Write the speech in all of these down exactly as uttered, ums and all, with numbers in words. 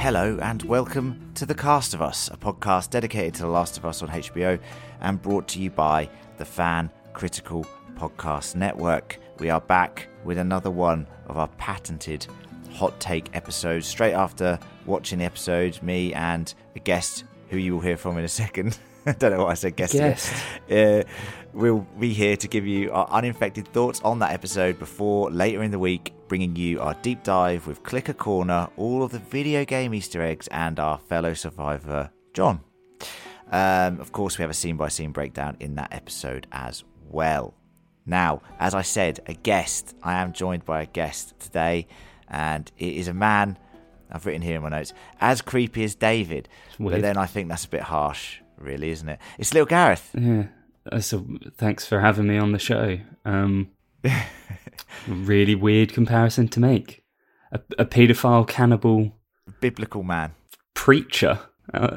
Hello and welcome to The Cast of Us, a podcast dedicated to The Last of Us on H B O and brought to you by the Fan Critical Podcast Network. We are back with another one of our patented hot take episodes. Straight after watching the episode, me and a guest who you will hear from in a second. I don't know what I said, guest. Guest. Uh, we'll be here to give you our uninfected thoughts on that episode before later in the week bringing you our deep dive with Clicker Corner, all of the video game Easter eggs, and our fellow survivor, John. Um, of course, we have a scene-by-scene breakdown in that episode as well. Now, as I said, a guest. I am joined by a guest today, and it is a man, I've written here in my notes, as creepy as David. But then I think that's a bit harsh, really, isn't it? It's little Gareth. Yeah. So thanks for having me on the show. Um, really weird comparison to make. A, a paedophile, cannibal, biblical man, preacher. Uh,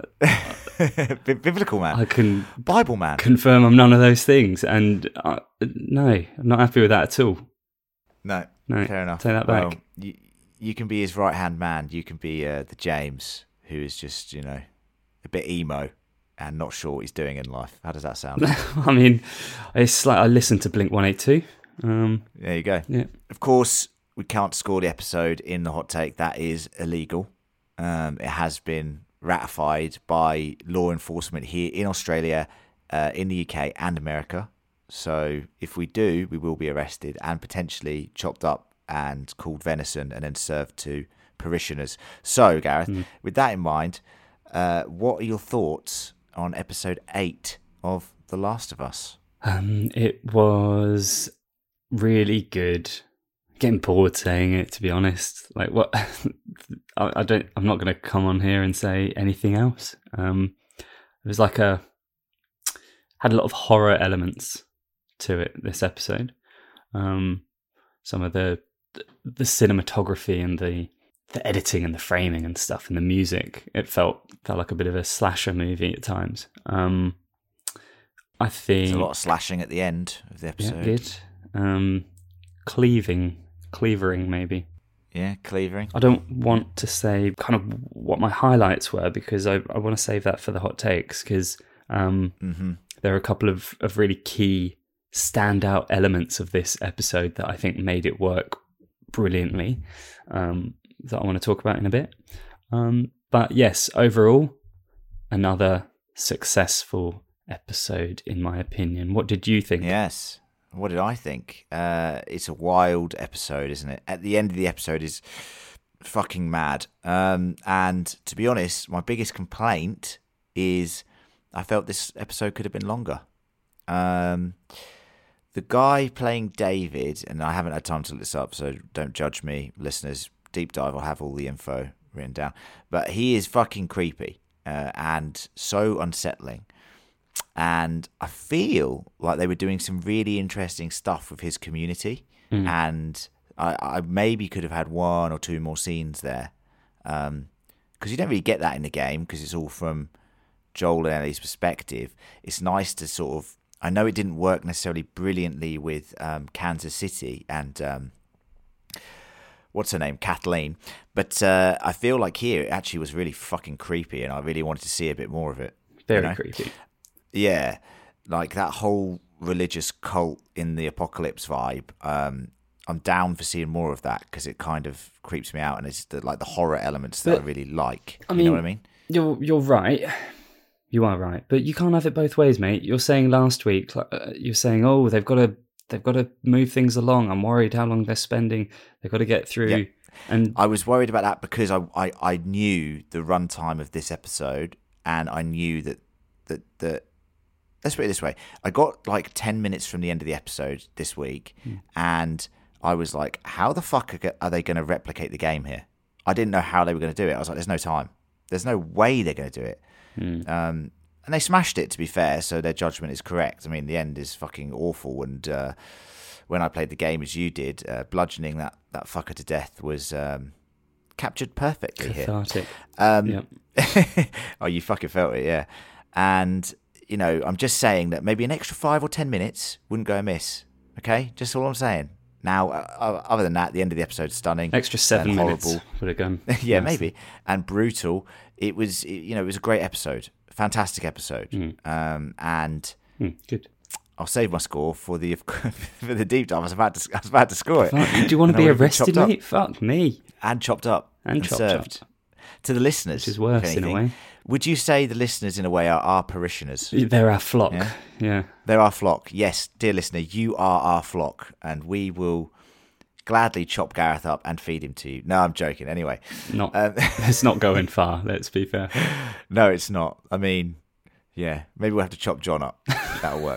biblical man. I can Bible man. Confirm I'm none of those things, and uh, no, I'm not happy with that at all. No, no, fair enough. Take that back. Well, you, you can be his right hand man. You can be uh, the James, who is just, you know, a bit emo and not sure what he's doing in life. How does that sound? I mean, it's like I listened to Blink one eighty-two. Um, there you go. Yeah. Of course, we can't score the episode in the hot take. That is illegal. Um, it has been ratified by law enforcement here in Australia, uh, in the U K and America. So if we do, we will be arrested and potentially chopped up and called venison and then served to parishioners. So, Gareth, mm. with that in mind, uh, what are your thoughts on episode eight of The Last of Us? Um, it was really good. Getting bored saying it, to be honest. Like what? I, I don't. I'm not going to come on here and say anything else. Um, it was like a had a lot of horror elements to it. This episode, um, some of the the cinematography and the the editing and the framing and stuff and the music. It felt felt like a bit of a slasher movie at times. Um, I think there's a lot of slashing at the end of the episode. Yeah, it did. Um, cleaving. Cleavering, maybe. Yeah, cleavering. I don't want to say kind of what my highlights were because I, I want to save that for the hot takes because um, mm-hmm. there are a couple of, of really key standout elements of this episode that I think made it work brilliantly um, that I want to talk about in a bit. Um, but yes, overall, another successful episode in my opinion. What did you think? Yes. What did I think? Uh, it's a wild episode, isn't it? At the end of the episode is fucking mad. Um, and to be honest, my biggest complaint is I felt this episode could have been longer. Um, the guy playing David, and I haven't had time to look this up, so don't judge me, listeners. Deep dive, I'll have all the info written down. But he is fucking creepy uh, and so unsettling. And I feel like they were doing some really interesting stuff with his community. Mm. And I, I maybe could have had one or two more scenes there. Because um, you don't really get that in the game because it's all from Joel and Ellie's perspective. It's nice to sort of... I know it didn't work necessarily brilliantly with um, Kansas City and... Um, what's her name? Kathleen. But uh, I feel like here it actually was really fucking creepy and I really wanted to see a bit more of it. Very you know? creepy. Yeah, like that whole religious cult in the apocalypse vibe. Um, I'm down for seeing more of that because it kind of creeps me out, and it's the, like the horror elements that but, I really like. I you mean, know what I mean? You're you're right. You are right, but you can't have it both ways, mate. You're saying last week, uh, you're saying, oh, they've got to they've got to move things along. I'm worried how long they're spending. They've got to get through. Yeah. And I was worried about that because I, I, I knew the runtime of this episode, and I knew that that that. Let's put it this way. I got like ten minutes from the end of the episode this week, mm. and I was like, how the fuck are they going to replicate the game here? I didn't know how they were going to do it. I was like, there's no time. There's no way they're going to do it. Mm. Um, and they smashed it, to be fair, so their judgment is correct. I mean, the end is fucking awful, and uh, when I played the game as you did, uh, bludgeoning that, that fucker to death was um, captured perfectly cathartic. Here. Um, yep. Oh, you fucking felt it, yeah. And... you know, I'm just saying that maybe an extra five or ten minutes wouldn't go amiss. Okay, just all I'm saying. Now, uh, other than that, the end of the episode stunning. Extra seven and minutes horrible. would have gone. yeah, nice. maybe. And brutal. It was, you know, it was a great episode, fantastic episode. Mm. Um, and Mm, good. I'll save my score for the for the deep dive. I was about to, I was about to score it. Fuck, do you want to And I be would've been arrested, chopped up. mate? Fuck me. And chopped up And chopped served. up. To the listeners, Which is worse if in a anything, way. Would you say the listeners, in a way, are our parishioners? They're our flock. Yeah. Yeah. They're our flock. Yes, dear listener, you are our flock, and we will gladly chop Gareth up and feed him to you. No, I'm joking. Anyway, Not. um, It's not going far. Let's be fair. no, it's not. I mean, yeah, maybe we'll have to chop John up. That'll work.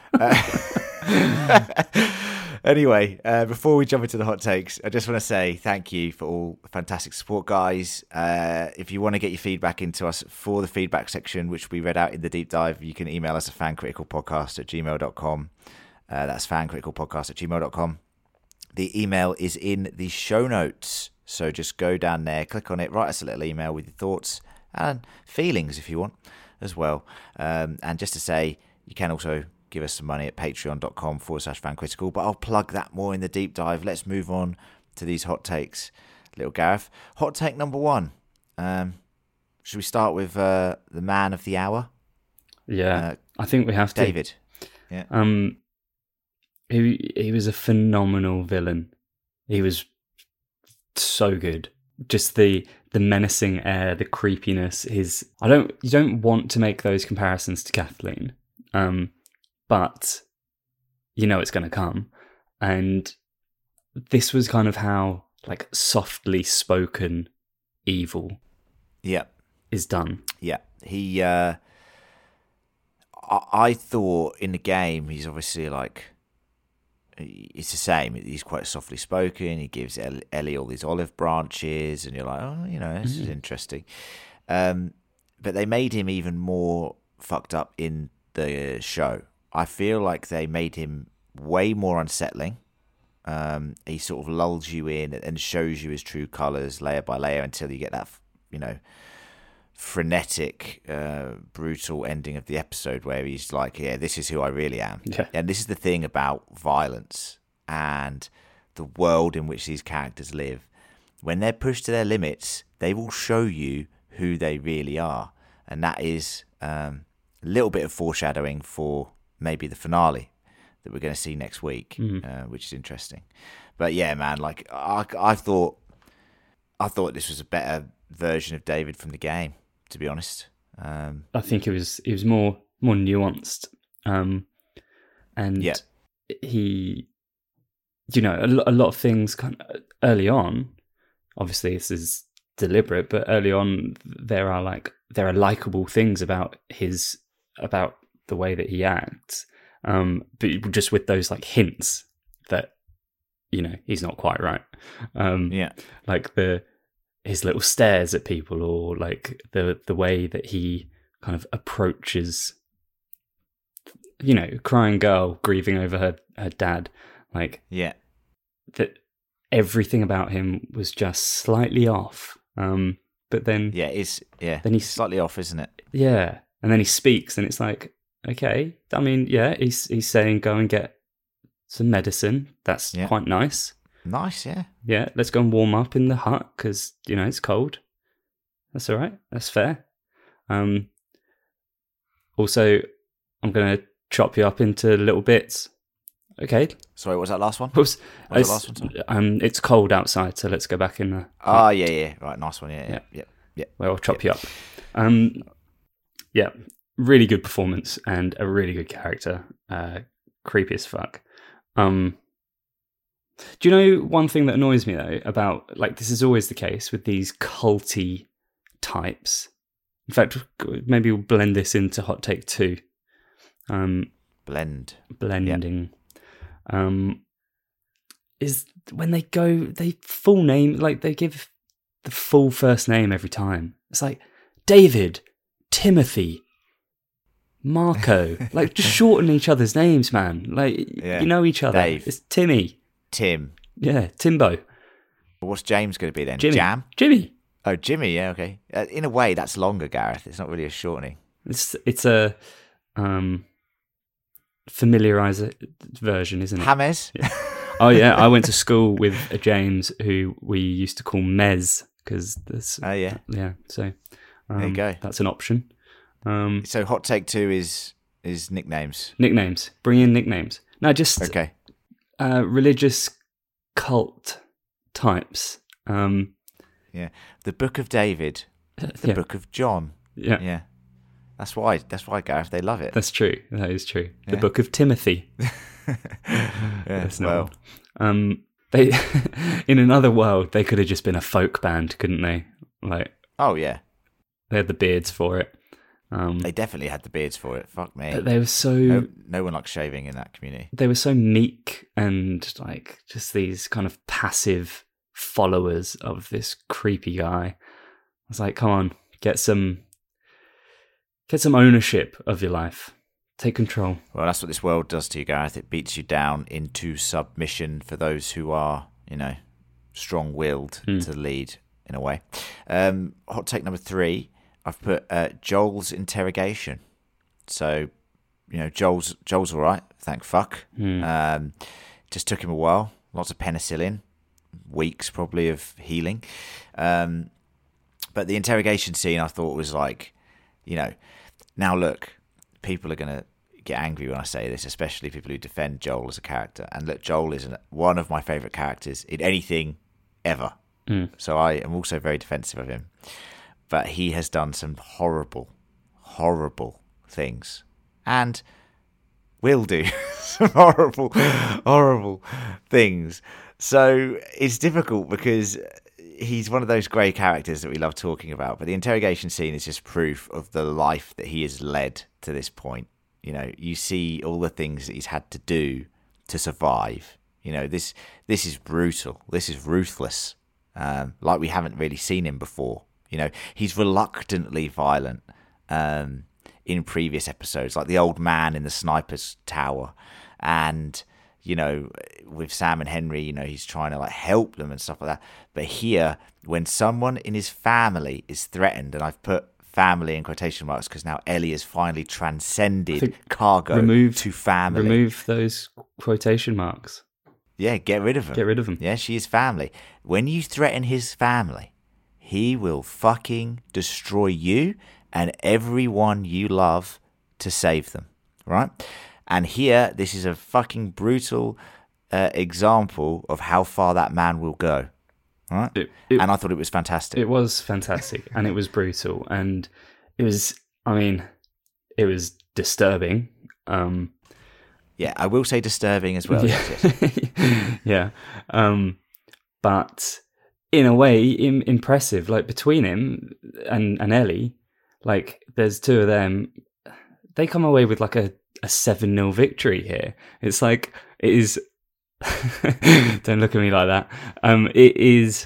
Uh, Anyway, uh, before we jump into the hot takes, I just want to say thank you for all the fantastic support, guys. Uh, if you want to get your feedback into us for the feedback section, which we read out in the deep dive, you can email us at fancriticalpodcast at gmail dot com. Uh, that's fancriticalpodcast at gmail dot com. The email is in the show notes. So just go down there, click on it, write us a little email with your thoughts and feelings if you want as well. Um, and just to say, you can also give us some money at patreon.com forward slash fancritical, but I'll plug that more in the deep dive. Let's move on to these hot takes. Little Gareth. Hot take number one. Um, should we start with uh, the man of the hour? Yeah, Uh, I think we have to. David. Yeah. Um, he he was a phenomenal villain. He was so good. Just the the menacing air, the creepiness. His I don't you don't want to make those comparisons to Kathleen, um, but you know it's going to come, and this was kind of how like softly spoken evil Yeah. is done. Yeah. He, uh, I, I thought in the game, he's obviously like, it's the same. He's quite softly spoken. He gives Ellie all these olive branches, and you're like, oh, you know, this mm-hmm. is interesting. Um, but they made him even more fucked up in the show. I feel like they made him way more unsettling. Um, he sort of lulls you in and shows you his true colours layer by layer until you get that, you know, frenetic, uh, brutal ending of the episode where he's like, yeah, this is who I really am. Yeah. And this is the thing about violence and the world in which these characters live. When they're pushed to their limits, they will show you who they really are. And that is um, a little bit of foreshadowing for maybe the finale that we're going to see next week, mm. uh, which is interesting. But yeah, man, like I, I thought, I thought this was a better version of David from the game, to be honest. Um, I think it was it was more more nuanced, um, and yeah. he, you know, a, a lot of things kind of early on. Obviously, this is deliberate, but early on there are like there are likable things about his about the way that he acts. Um, but just with those like hints that, you know, he's not quite right. Um, yeah. Like the, his little stares at people, or like the, the way that he kind of approaches, you know, crying girl grieving over her, her dad. Like, yeah, that everything about him was just slightly off. Um, but then, yeah, it's, yeah, then he's slightly off, isn't it? Yeah. And then he speaks and it's like, okay, I mean, yeah, he's he's saying go and get some medicine. That's yeah. quite nice. Nice, yeah. Yeah, let's go and warm up in the hut because, you know, it's cold. That's all right. That's fair. Um. Also, I'm going to chop you up into little bits. Okay. Sorry, what was that last one? Was, what was the last one? Sorry? Um, it's cold outside, so let's go back in the... Oh, yeah, yeah. Right, nice one. Yeah, yeah, yeah. yeah. Well, I'll chop yeah. you up. Um. Yeah. Really good performance and a really good character. Uh, creepy as fuck. Um, do you know one thing that annoys me though about, like, this is always the case with these culty types. In fact, maybe we'll blend this into hot take two. Um, Blend. Blending. Yep. Um, is when they go, they full name, like they give the full first name every time. It's like David, Timothy, Marco, like just shorten each other's names, man. Like yeah. you know each other. Dave. It's Timmy, Tim. Yeah, Timbo. What's James going to be then? Jimmy. Jam. Jimmy. Oh, Jimmy. Yeah, okay. Uh, in a way, that's longer, Gareth. It's not really a shortening. It's it's a um familiarized version, isn't it? James. Yeah. Oh yeah, I went to school with a James who we used to call Mez because there's. Oh yeah, yeah. So um, there you go. That's an option. Um, so hot take two is is nicknames. Nicknames. Bring in nicknames. No, just Okay. Uh, religious cult types. Um, Yeah, the Book of David, the yeah. Book of John. Yeah, Yeah, that's why. That's why, Gareth. They love it. that's true. That is true. The Yeah. Book of Timothy. yeah, That's not well, one. Um, they in another world they could have just been a folk band, couldn't they? Like oh yeah, they had the beards for it. Um, they definitely had the beards for it. Fuck me. but they were so No, no one likes shaving in that community. they were so meek and like just these kind of passive followers of this creepy guy. I was like, come on, get some get some ownership of your life. Take control. Well, that's what this world does to you, Gareth. It beats you down into submission for those who are, you know, strong-willed Mm. to lead in a way. Um, hot take number three, I've put uh, Joel's interrogation. So, you know, Joel's Joel's all right, thank fuck. Mm. Um, just took him a while. Lots of penicillin, weeks probably of healing. Um, but the interrogation scene I thought was like, you know, now look, people are going to get angry when I say this, especially people who defend Joel as a character. And look, Joel is one of my favourite characters in anything ever. Mm. So I am also very defensive of him. But he has done some horrible, horrible things. And will do some horrible, horrible things. So it's difficult because he's one of those grey characters that we love talking about. But the interrogation scene is just proof of the life that he has led to this point. You know, you see all the things that he's had to do to survive. You know, this this is brutal. This is ruthless. Um, like we haven't really seen him before. You know, he's reluctantly violent um, in previous episodes, like the old man in the sniper's tower. And, you know, with Sam and Henry, you know, he's trying to like help them and stuff like that. But here, when someone in his family is threatened, and I've put family in quotation marks because now Ellie has finally transcended cargo remove, to family. Remove those quotation marks. Yeah, get rid of them. Get rid of them. Yeah, she is family. When you threaten his family, he will fucking destroy you and everyone you love to save them, right? And here, this is a fucking brutal uh, example of how far that man will go, right? It, it, and I thought it was fantastic. It was fantastic, and it was brutal, and it was, I mean, it was disturbing. Um, yeah, I will say disturbing as well. Yeah, yes. yeah. Um, but in a way, im- impressive. Like between him and, and Ellie, like there's two of them. They come away with like a, a seven nil victory here. It's like, it is, don't look at me like that. Um, it is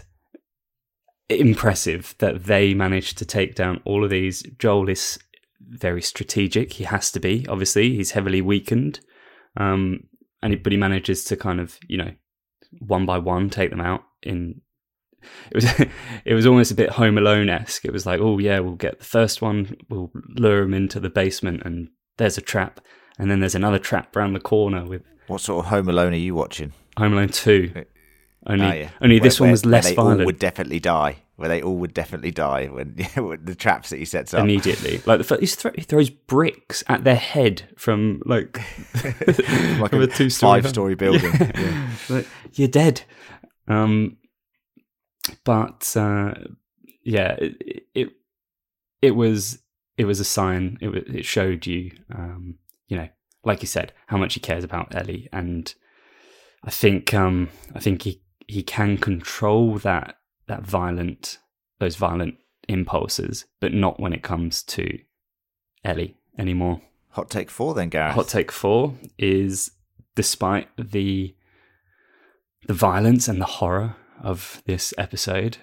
impressive that they managed to take down all of these. Joel is very strategic. He has to be, obviously. He's heavily weakened. Um, and he, but he manages to kind of, you know, one by one take them out. In it was it was almost a bit Home Alone-esque. It was like, oh yeah, we'll get the first one, we'll lure him into the basement, and there's a trap, and then there's another trap around the corner with. What sort of Home Alone are you watching? Home Alone two. Only, oh, yeah. only where, this one where, was less where they violent. all would definitely die. Where they all would definitely die when the traps that he sets up immediately. Like the first, he, th- he throws bricks at their head from like, like from a, a two-story five-story building. Yeah. Yeah. Like, you're dead. Um, but uh, yeah, it, it it was it was a sign. It was, it showed you, um, you know, like you said, how much he cares about Ellie, and I think um, I think he he can control that. that violent, those violent impulses, but not when it comes to Ellie anymore. Hot take four then, Gareth. Hot take four is, despite the the violence and the horror of this episode,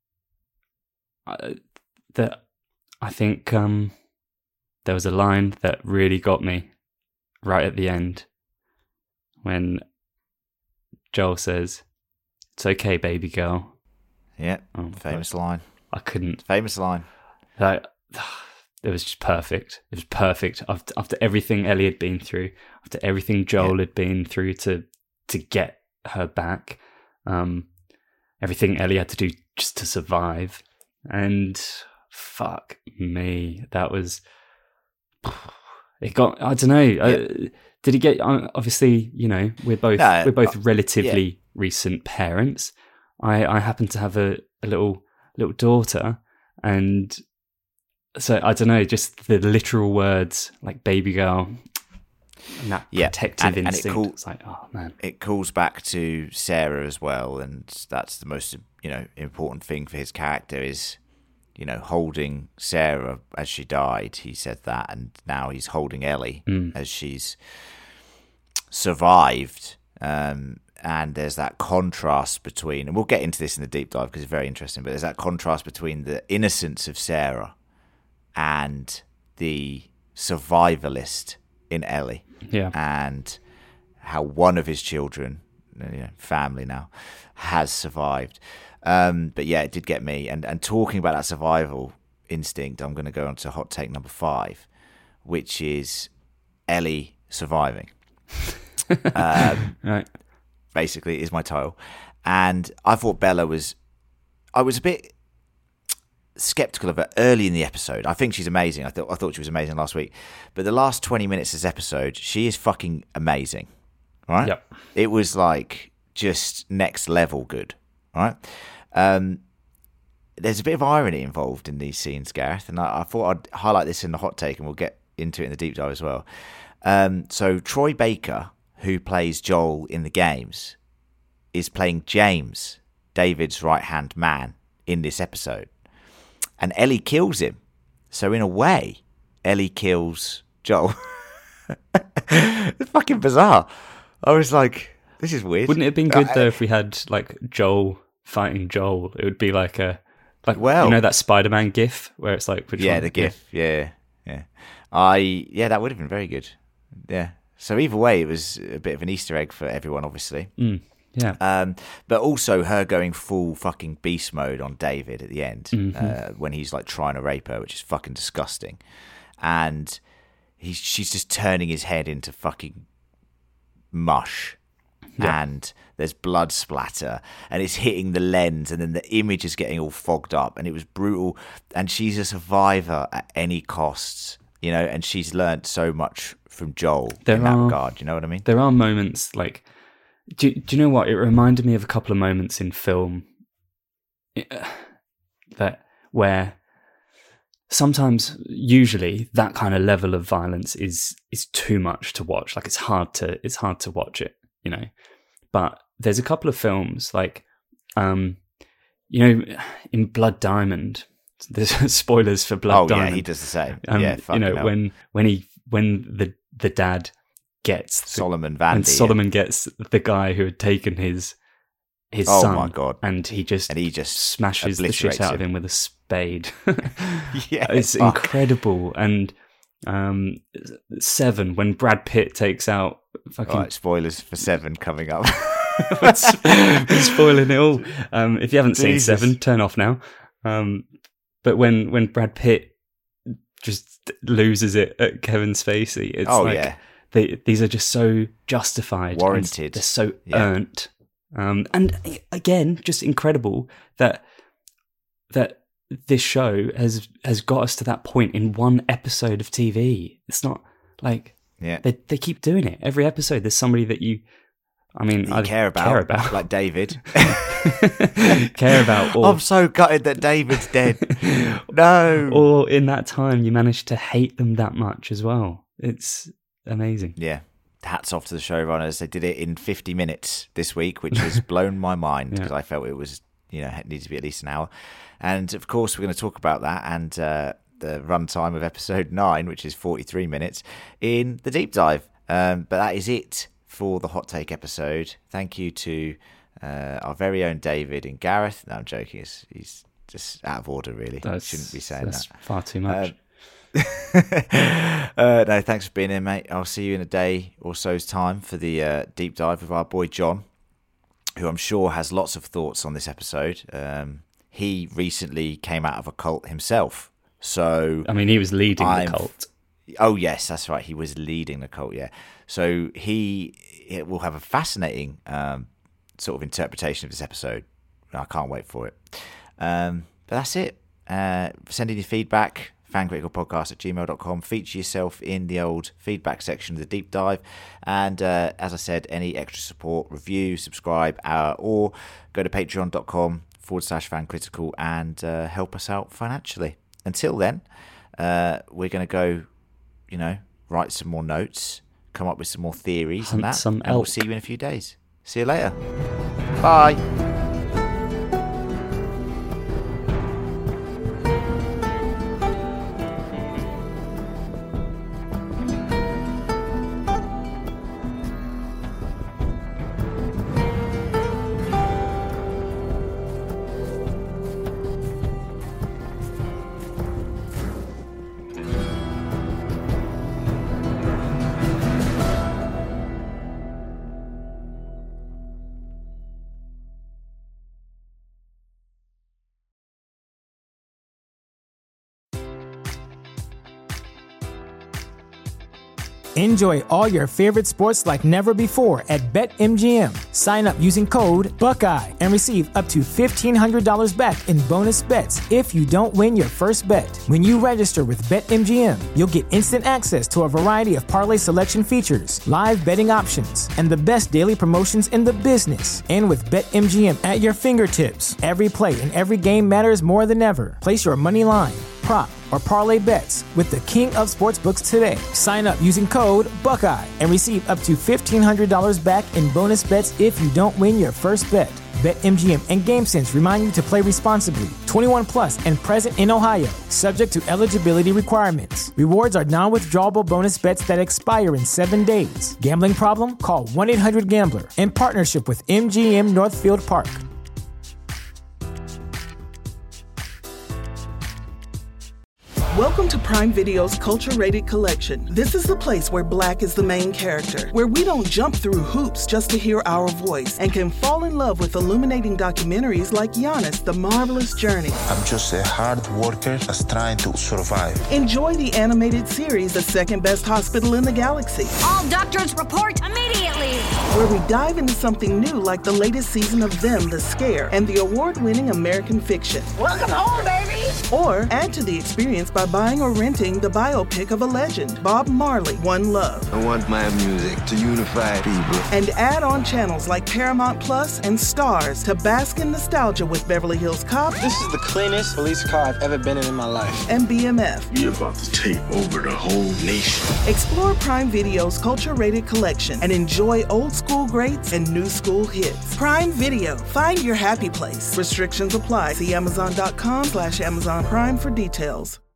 uh, that I think um, there was a line that really got me right at the end when Joel says, "It's okay, baby girl." Yeah, Oh, famous line. I couldn't. Famous line. Like, it was just perfect. It was perfect after after everything Ellie had been through, after everything Joel Yeah. had been through to to get her back, um, everything Ellie had to do just to survive, and fuck me, that was it. Got I don't know. Yeah. Uh, did he get? Obviously, you know, we're both no, we're both uh, relatively yeah. recent parents. I I happen to have a, a little little daughter, and so I don't know. Just the literal words like "baby girl." And that yeah. protective and, instinct. And it call, it's like, oh man. It calls back to Sarah as well, and that's the most, you know, important thing for his character is, you know, holding Sarah as she died. He said that, and now he's holding Ellie mm. as she's survived. Um, and there's that contrast between, and we'll get into this in the deep dive because it's very interesting. But there's that contrast between the innocence of Sarah and the survivalist in Ellie. Yeah. And how one of his children, you know, family now, has survived. Um, but yeah, it did get me. And and talking about that survival instinct, I'm going to go on to hot take number five, which is Ellie surviving. um, right. Basically, is my title. And I thought Bella was... I was a bit skeptical of her early in the episode. I think she's amazing. I thought I thought she was amazing last week, but the last twenty minutes of this episode, she is fucking amazing. Right? Yep. It was like just next level good. Right? Um, there's a bit of irony involved in these scenes, Gareth, and I, I thought I'd highlight this in the hot take, and we'll get into it in the deep dive as well. Um, so Troy Baker, who plays Joel in the games, is playing James, David's right hand man, in this episode. And Ellie kills him. So in a way, Ellie kills Joel. It's fucking bizarre. I was like, this is weird. Wouldn't it have been good, though, if we had, like, Joel fighting Joel? It would be like a... like well, you know that Spider-Man gif where it's like... Yeah, one? the gif. Yeah, yeah. I Yeah, that would have been very good. Yeah. So either way, it was a bit of an Easter egg for everyone, obviously. Mm. Yeah. Um, but also her going full fucking beast mode on David at the end, mm-hmm. uh, when he's like trying to rape her, which is fucking disgusting. And he's she's just turning his head into fucking mush. Yeah. And there's blood splatter and it's hitting the lens, and then the image is getting all fogged up, and it was brutal. And she's a survivor at any costs, you know, and she's learned so much from Joel there in that are, regard. You know what I mean? There are moments like, Do, do you know what? It reminded me of a couple of moments in film that where sometimes, usually, that kind of level of violence is is too much to watch. Like it's hard to it's hard to watch it, you know. But there's a couple of films like, um, you know, in Blood Diamond. There's spoilers for Blood oh, Diamond. Oh yeah, he does the same. Um, yeah, you know hell. when when he when the the dad. Gets the, Solomon Vandy, and Solomon yeah. gets the guy who had taken his his oh son, my God. and he just and he just smashes the shit out him. of him with a spade. Yeah, it's fuck. incredible. And um, Seven, when Brad Pitt takes out fucking right, spoilers for Seven coming up. we're spoiling it all. Um, if you haven't Jesus. seen Seven, turn off now. Um, but when when Brad Pitt just loses it at Kevin Spacey, it's oh like. yeah. They, these are just so justified, warranted. They're so yeah. earned, um, and again, just incredible that that this show has has got us to that point in one episode of T V. It's not like yeah. they they keep doing it every episode. There's somebody that you, I mean, you I care about, care about, like David. care about. Or, I'm so gutted that David's dead. No. Or in that time, you managed to hate them that much as well. It's amazing. Yeah. Hats off to the showrunners. They did it in fifty minutes this week, which has blown my mind because yeah. I felt it was, you know, it needed to be at least an hour. And of course, we're going to talk about that and uh, the runtime of episode nine, which is forty-three minutes, in the deep dive. Um, but that is it for the hot take episode. Thank you to uh, our very own David and Gareth. No, I'm joking. He's, he's just out of order, really. That's, Shouldn't be saying that's that. Far too much. Um, uh, no, thanks for being here, mate. I'll see you in a day or so's time for the uh, deep dive with our boy John, who I'm sure has lots of thoughts on this episode. Um, he recently came out of a cult himself, so I mean, he was leading I'm, the cult. Oh yes, that's right. He was leading the cult. Yeah, so he it will have a fascinating um, sort of interpretation of this episode. I can't wait for it. Um, but that's it. Uh, send in your feedback, fancriticalpodcast at gmail dot com. Feature yourself in the old feedback section of the deep dive. And uh, as I said, any extra support, review, subscribe, uh, or go to patreon.com forward slash fancritical and uh, help us out financially. Until then, uh, we're going to go, you know, write some more notes, come up with some more theories Hunt and that. some and elk. we'll see you in a few days. See you later. Bye. Enjoy all your favorite sports like never before at BetMGM. Sign up using code Buckeye and receive up to fifteen hundred dollars back in bonus bets if you don't win your first bet. When you register with BetMGM, you'll get instant access to a variety of parlay selection features, live betting options, and the best daily promotions in the business. And with BetMGM at your fingertips, every play and every game matters more than ever. Place your money line, prop, or parlay bets with the king of sportsbooks today. Sign up using code Buckeye and receive up to fifteen hundred dollars back in bonus bets if you don't win your first bet. BetMGM and GameSense remind you to play responsibly. twenty-one plus and present in Ohio, subject to eligibility requirements. Rewards are non-withdrawable bonus bets that expire in seven days. Gambling problem? Call one eight hundred gambler in partnership with M G M Northfield Park. Welcome to Prime Video's Culture Rated Collection. This is the place where Black is the main character, where we don't jump through hoops just to hear our voice, and can fall in love with illuminating documentaries like Giannis, The Marvelous Journey. I'm just a hard worker that's trying to survive. Enjoy the animated series, The Second Best Hospital in the Galaxy. All doctors report immediately! Where we dive into something new like the latest season of Them, The Scare, and the award-winning American Fiction. Welcome home, baby! Or add to the experience by buying or renting the biopic of a legend, Bob Marley, One Love. I want my music to unify people. And add on channels like Paramount Plus and Stars to bask in nostalgia with Beverly Hills Cop. This is the cleanest police car I've ever been in in my life. And B M F. You're about to take over the whole nation. Explore Prime Video's culture-rated collection and enjoy old school greats and new school hits. Prime Video. Find your happy place. Restrictions apply. See Amazon.com slash Amazon Prime for details.